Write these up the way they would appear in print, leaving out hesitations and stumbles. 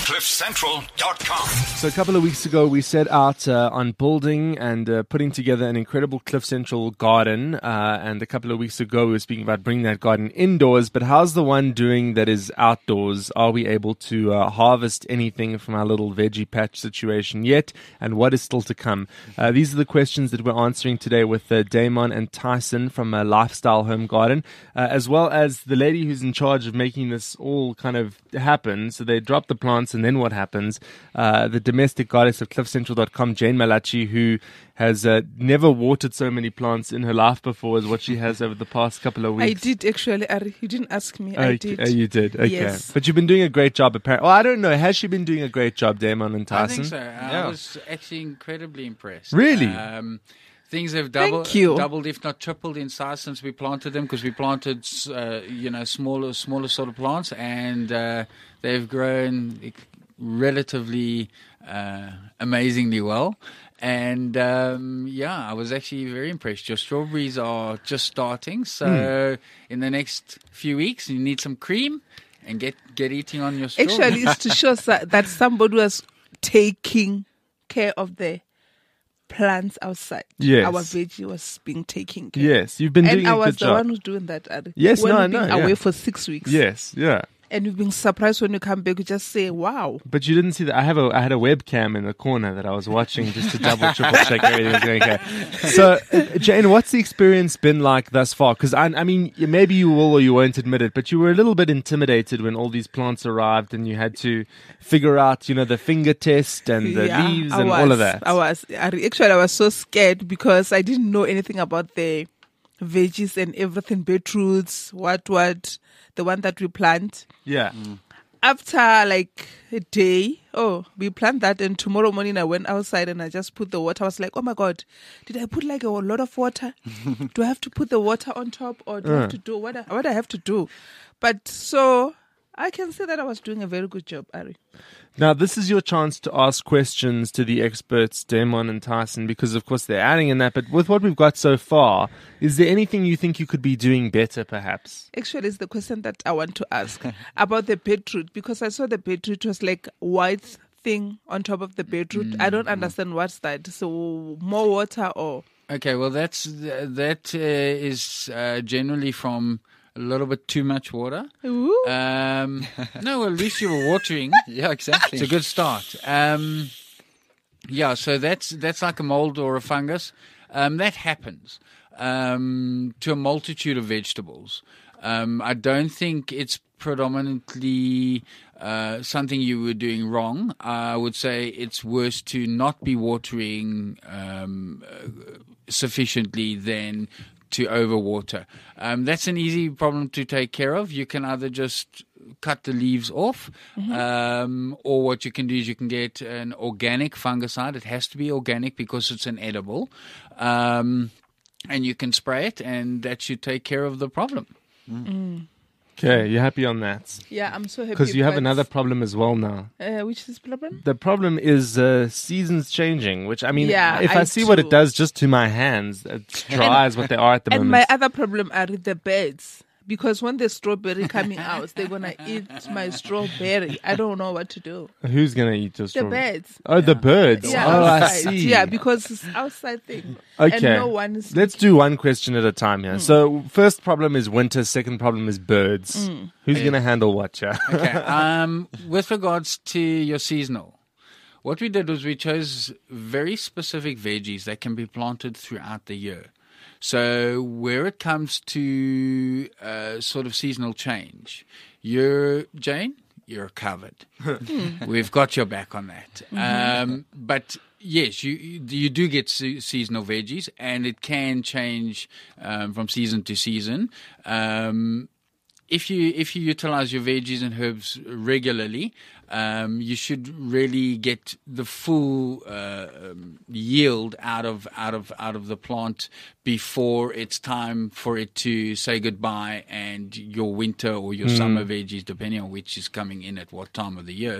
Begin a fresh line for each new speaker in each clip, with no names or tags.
CliffCentral.com.
So a couple of weeks ago, we set out on building and putting together an incredible Cliff Central garden. And a couple of weeks ago, we were speaking about bringing that garden indoors. But how's the one doing that is outdoors? Are we able to harvest anything from our little veggie patch situation yet? And what is still to come? These are the questions that we're answering today with Damon and Tyson from Lifestyle Home Garden, as well as the lady who's in charge of making this all kind of happen. So they drop the plants, and then what happens? The domestic goddess of CliffCentral.com, Jane Malachi, who has never watered so many plants in her life before as what she has over the past couple of weeks.
I did actually, Ari. You didn't ask me. I did.
You did? Okay.
Yes.
But you've been doing a great job, apparently. Well, I don't know. Has she been doing a great job, Damon and Tyson?
I think so. I was actually incredibly impressed.
Really?
Things have
Thank you.
doubled, if not tripled, in size since we planted them, because we planted, smaller sort of plants, and they've grown relatively amazingly well. And I was actually very impressed. Your strawberries are just starting, so in the next few weeks, you need some cream and get eating on your strawberries.
Actually, it's to show that somebody was taking care of the plants outside.
Yes.
Our veggie was being taken care.
Yes, you've been doing a good job.
And I was the one who's doing that, Ari.
Yes,
when
no, I
we've been
know.
away for 6 weeks.
Yes, yeah.
And you've been surprised when you come back. You just say, wow.
But you didn't see that. I had a webcam in the corner that I was watching just to triple check everything was going okay. So, Jane, what's the experience been like thus far? Because I mean, maybe you will or you won't admit it, but you were a little bit intimidated when all these plants arrived and you had to figure out, the finger test and the leaves and all of that.
I was so scared because I didn't know anything about the veggies and everything, beetroots, what, the one that we plant.
Yeah.
After like a day, we plant that, and tomorrow morning I went outside and I just put the water. I was like, oh my God, did I put like a lot of water? Do I have to put the water on top, or do I have to do what I have to do? But so I can say that I was doing a very good job, Ari.
Now, this is your chance to ask questions to the experts, Damon and Tyson, because, of course, they're adding in that. But with what we've got so far, is there anything you think you could be doing better, perhaps?
Actually, it's the question that I want to ask about the beetroot, because I saw the beetroot was like white thing on top of the beetroot. I don't understand what's that. So more water or...
Okay, well, that is generally from a little bit too much water.
Ooh.
No, well, at least you were watering.
Yeah, exactly.
It's a good start. So that's like a mold or a fungus. That happens to a multitude of vegetables. I don't think it's predominantly something you were doing wrong. I would say it's worse to not be watering sufficiently than to overwater. That's an easy problem to take care of. You can either just cut the leaves off, or what you can do is you can get an organic fungicide. It has to be organic because it's an edible, and you can spray it, and that should take care of the problem.
Okay, you're happy on that?
Yeah, I'm so happy.
Because you have another problem as well now.
Which is the problem?
The problem is seasons changing, which, I mean, if I see
do.
what it does just to my hands, it's dry as what they are at the moment.
And my other problem are the birds. Because when the strawberry coming out, they're going to eat my strawberry. I don't know what to do.
Who's going to eat your strawberry?
The birds.
Oh, the birds.
Yeah,
oh, I
outside.
see.
Yeah, because it's outside thing.
Okay.
And no one is...
Let's do one question at a time here. So, first problem is winter. Second problem is birds. Who's going to handle what, yeah?
Okay. With regards to your seasonal, what we did was we chose very specific veggies that can be planted throughout the year. So where it comes to sort of seasonal change, Jane, you're covered. We've got your back on that. But yes, you do get seasonal veggies, and it can change from season to season. If you utilize your veggies and herbs regularly, you should really get the full yield out of the plant before it's time for it to say goodbye, and your winter or your summer veggies, depending on which is coming in at what time of the year,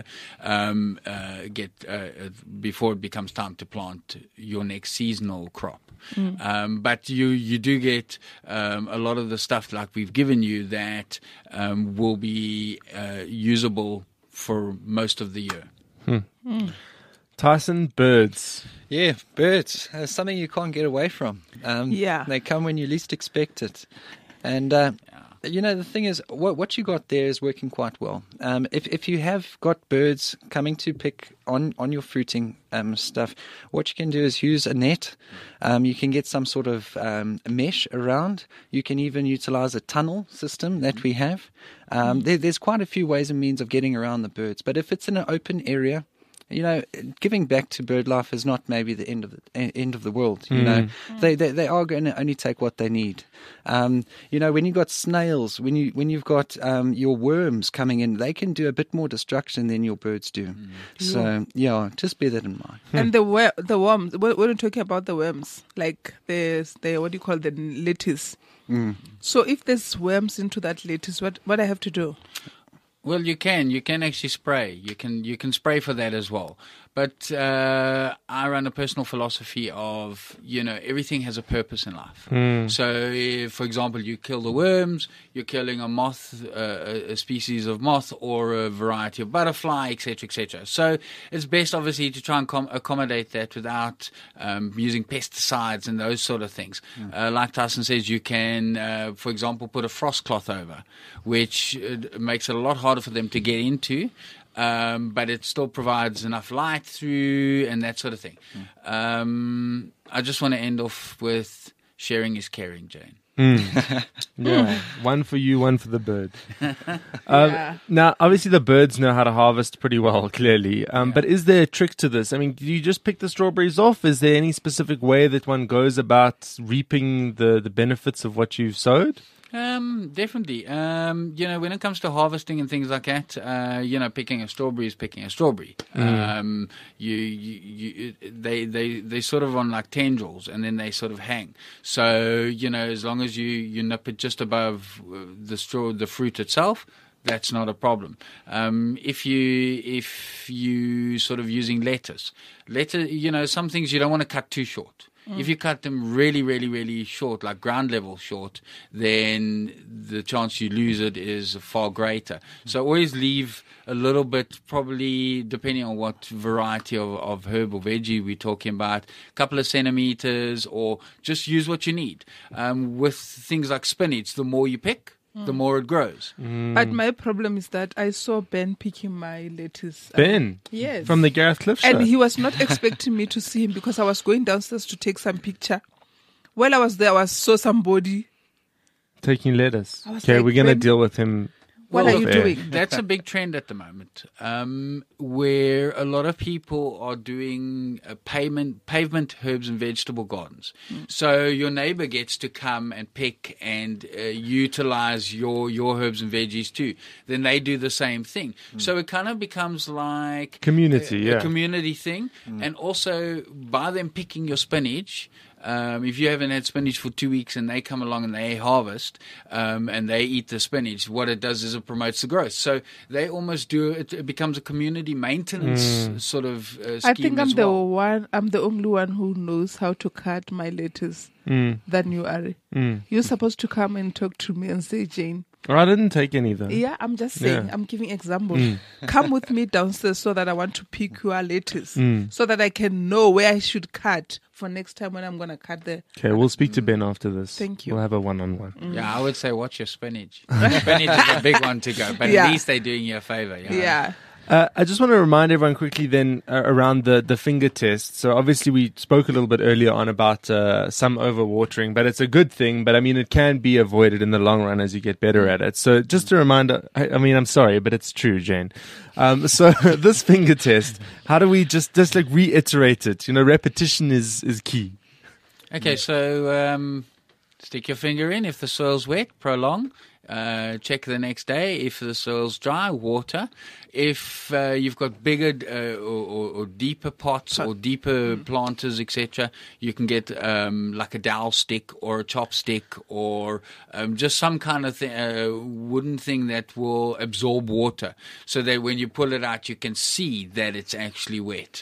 before it becomes time to plant your next seasonal crop. But you do get a lot of the stuff like we've given you that will be usable for most of the year.
Tyson, birds.
Yeah, birds. Something you can't get away from.
Yeah.
They come when you least expect it. And, the thing is, what you got there is working quite well. If you have got birds coming to pick on your fruiting stuff, what you can do is use a net. You can get some sort of mesh around. You can even utilize a tunnel system that we have. There's quite a few ways and means of getting around the birds. But if it's in an open area, giving back to bird life is not maybe the end of the world. They are going to only take what they need. When you've got snails, when you've got your worms coming in, they can do a bit more destruction than your birds do. So just bear that in mind.
And the worms. We're talking about the worms, like the what do you call the lettuce? So if there's worms into that lettuce, what I have to do?
Well, you can actually spray. You can spray for that as well. But I run a personal philosophy of, everything has a purpose in life. So, if, for example, you kill the worms, you're killing a moth, a species of moth, or a variety of butterfly, etc., etc. So, it's best, obviously, to try and accommodate that without using pesticides and those sort of things. Like Tyson says, you can, for example, put a frost cloth over, which makes it a lot harder for them to get into. But it still provides enough light through and that sort of thing. I just want to end off with sharing is caring, Jane.
Yeah, one for you, one for the bird. Now, obviously, the birds know how to harvest pretty well, clearly. But is there a trick to this? I mean, do you just pick the strawberries off? Is there any specific way that one goes about reaping the benefits of what you've sowed?
Definitely. When it comes to harvesting and things like that, picking a strawberry is picking a strawberry. They sort of on like tendrils and then they sort of hang. So, as long as you nip it just above the fruit itself, that's not a problem. If you sort of using lettuce, some things you don't want to cut too short. If you cut them really, really, really short, like ground level short, then the chance you lose it is far greater. So always leave a little bit, probably depending on what variety of herb or veggie we're talking about, a couple of centimeters, or just use what you need. With things like spinach, the more you pick, the more it grows.
But my problem is that I saw Ben picking my lettuce.
Ben?
Yes.
From the Gareth Cliff show?
And he was not expecting me to see him because I was going downstairs to take some picture. While I was there, I saw somebody
taking lettuce.
Okay,
like, we're going to deal with him.
What are you doing?
That's a big trend at the moment, where a lot of people are doing pavement herbs and vegetable gardens. So your neighbor gets to come and pick and utilize your herbs and veggies too. Then they do the same thing. So it kind of becomes like
community,
a community thing. And also by them picking your spinach, if you haven't had spinach for 2 weeks and they come along and they harvest and they eat the spinach, what it does is it promotes the growth. So they almost do it. It becomes a community maintenance sort of scheme.
I think I'm
as well.
I'm the only one who knows how to cut my lettuce than you are. You're supposed to come and talk to me and say, Jane.
I didn't take any though.
Yeah, I'm just saying. I'm giving example. Come with me downstairs so that I want to pick your lettuce, so that I can know where I should cut for next time when I'm going to cut the...
Okay, we'll speak to Ben after this.
Thank you.
We'll have a one-on-one.
Yeah, I would say watch your spinach. Spinach is a big one to go, but at least they're doing you a favor.
Yeah.
I just want to remind everyone quickly then around the finger test. So obviously we spoke a little bit earlier on about some overwatering, but it's a good thing. But I mean, it can be avoided in the long run as you get better at it. So just a reminder, I'm sorry, but it's true, Jane. So this finger test, how do we just like reiterate it? Repetition is key.
Okay, so stick your finger in. If the soil's wet, prolong. Check the next day. If the soil's dry, water. If you've got bigger or deeper pots or deeper planters, etc., you can get like a dowel stick or a chopstick or just some kind of wooden thing that will absorb water, so that when you pull it out, you can see that it's actually wet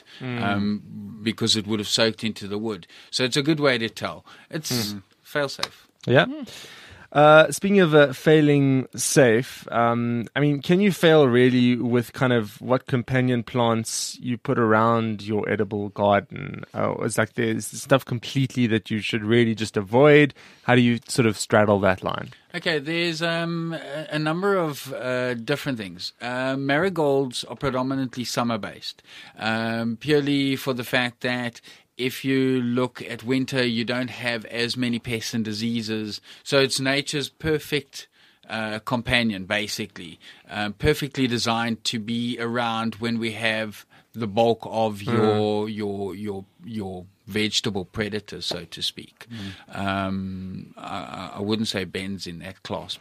because it would have soaked into the wood. So it's a good way to tell. It's fail-safe.
Yeah. Speaking of failing safe, I mean, can you fail really with kind of what companion plants you put around your edible garden? It's like there's stuff completely that you should really just avoid. How do you sort of straddle that line?
Okay, there's a number of different things. Marigolds are predominantly summer-based, purely for the fact that if you look at winter, you don't have as many pests and diseases. So it's nature's perfect companion, basically, perfectly designed to be around when we have the bulk of your vegetable predators, so to speak. I wouldn't say Ben's in that class,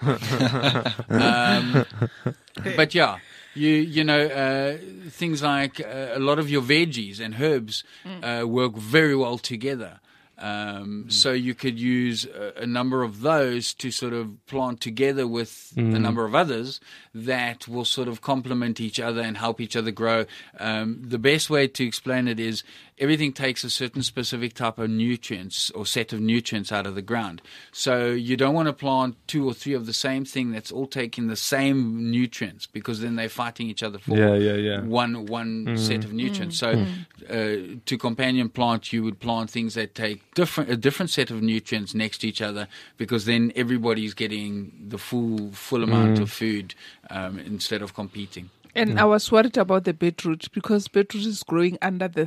but yeah. You know, things like a lot of your veggies and herbs work very well together. So you could use a number of those to sort of plant together with a number of others that will sort of complement each other and help each other grow. The best way to explain it is everything takes a certain specific type of nutrients or set of nutrients out of the ground. So you don't want to plant 2 or 3 of the same thing that's all taking the same nutrients, because then they're fighting each other for one set of nutrients. So to companion plant, you would plant things that take a different set of nutrients next to each other, because then everybody's getting the full amount of food instead of competing.
And I was worried about the beetroot, because beetroot is growing under the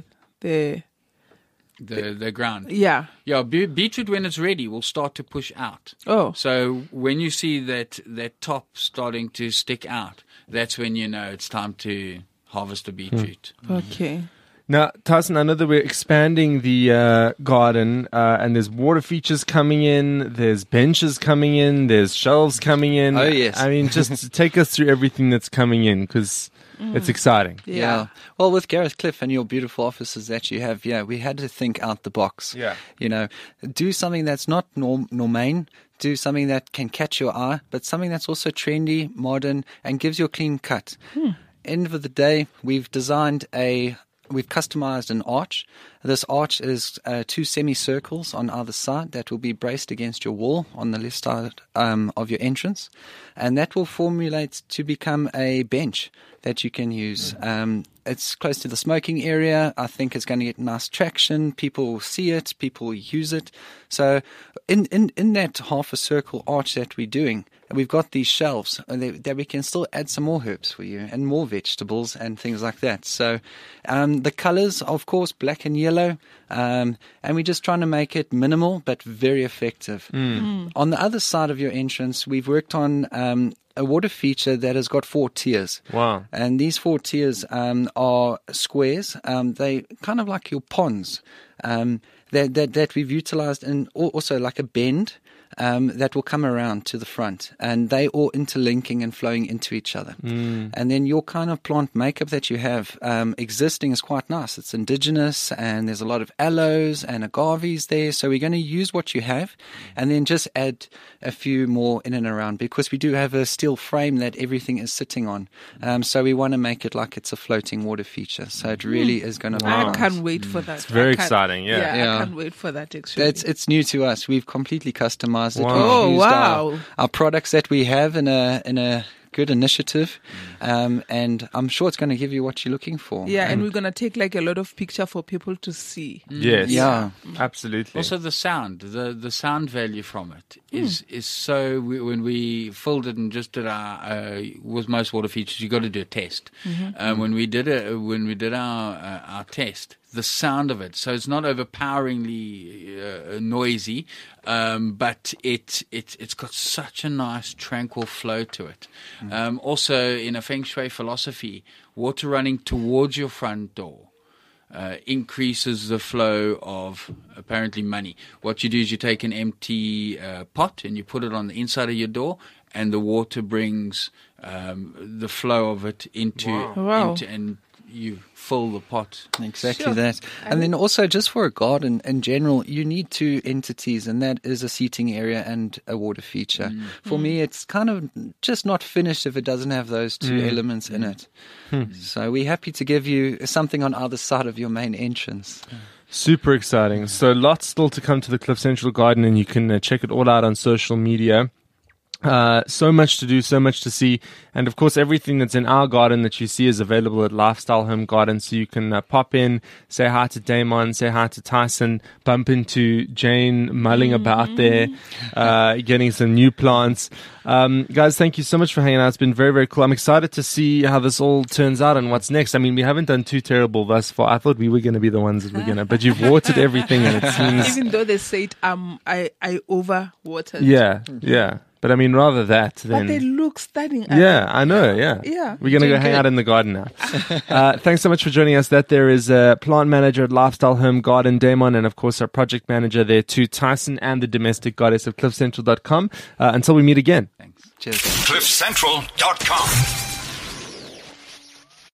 ground.
Yeah.
Yeah, beetroot, when it's ready, will start to push out.
Oh.
So when you see that top starting to stick out, that's when you know it's time to harvest a beetroot.
Okay.
Now, Tyson, I know that we're expanding the garden, and there's water features coming in, there's benches coming in, there's shelves coming in.
Oh, yes.
I mean, just take us through everything that's coming in, because it's exciting.
Yeah. Well, with Gareth Cliff and your beautiful offices that you have, we had to think out the box.
Yeah.
You know, do something that's not normain, do something that can catch your eye, but something that's also trendy, modern, and gives you a clean cut. End of the day, we've customized an arch. This arch is 2 semicircles on either side that will be braced against your wall on the left side of your entrance. And that will formulate to become a bench that you can use. It's close to the smoking area. I think it's going to get nice traction. People will see it. People will use it. So in that half a circle arch that we're doing, we've got these shelves that we can still add some more herbs for you and more vegetables and things like that. So the colors, of course, black and yellow, and we're just trying to make it minimal but very effective. On the other side of your entrance, we've worked on a water feature that has got 4 tiers.
Wow.
And these 4 tiers are squares. They kind of like your ponds that we've utilized, and also like a bend that will come around to the front, and they all interlinking and flowing into each other. And then your kind of plant makeup that you have existing is quite nice. It's indigenous, and there's a lot of aloes and agaves there. So we're going to use what you have and then just add a few more in and around, because we do have a steel frame that everything is sitting on. So we want to make it like it's a floating water feature. So it really is going to be
I
nice.
can't wait for that.
It's very exciting, yeah.
I can't wait for that, actually.
It's new to us. We've completely customized it.
Wow.
Oh,
We've used
wow.
our products that we have in a good initiative, and I'm sure it's going to give you what you're looking for.
Yeah, and we're going to take like a lot of picture for people to see.
Yes.
Yeah.
Absolutely.
Also, the sound, the sound value from it is so. When we filled it and just did our with most water features, you got to do a test. When we did our test, the sound of it, so it's not overpoweringly noisy, but it's got such a nice tranquil flow to it. Also, in a Feng Shui philosophy, water running towards your front door increases the flow of apparently money. What you do is you take an empty pot and you put it on the inside of your door, and the water brings the flow of it into and you fill the pot.
Exactly
Sure.
that. And then also, just for a garden in general, you need 2 entities, and that is a seating area and a water feature. For me, it's kind of just not finished if it doesn't have those 2 elements in it. So we're happy to give you something on either side of your main entrance.
Super exciting. So lots still to come to the Cliff Central Garden, and you can check it all out on social media. So much to do, so much to see. And of course, everything that's in our garden that you see is available at Lifestyle Home Garden. So you can pop in, say hi to Damon, say hi to Tyson, bump into Jane mulling about there, getting some new plants. Guys, thank you so much for hanging out. It's been very, very cool. I'm excited to see how this all turns out and what's next. I mean, we haven't done too terrible thus far. I thought we were going to be the ones that were going to, but you've watered everything and it seems...
Even though they said I over watered.
Yeah. But I mean, rather that than...
But they look stunning.
Yeah, I know, yeah. We're going to go hang out in the garden now. Thanks so much for joining us. That there is a plant manager at Lifestyle Home Garden, Damon, and of course our project manager there too, Tyson, and the domestic goddess of CliffCentral.com. Until we meet again.
Thanks. Cheers.
CliffCentral.com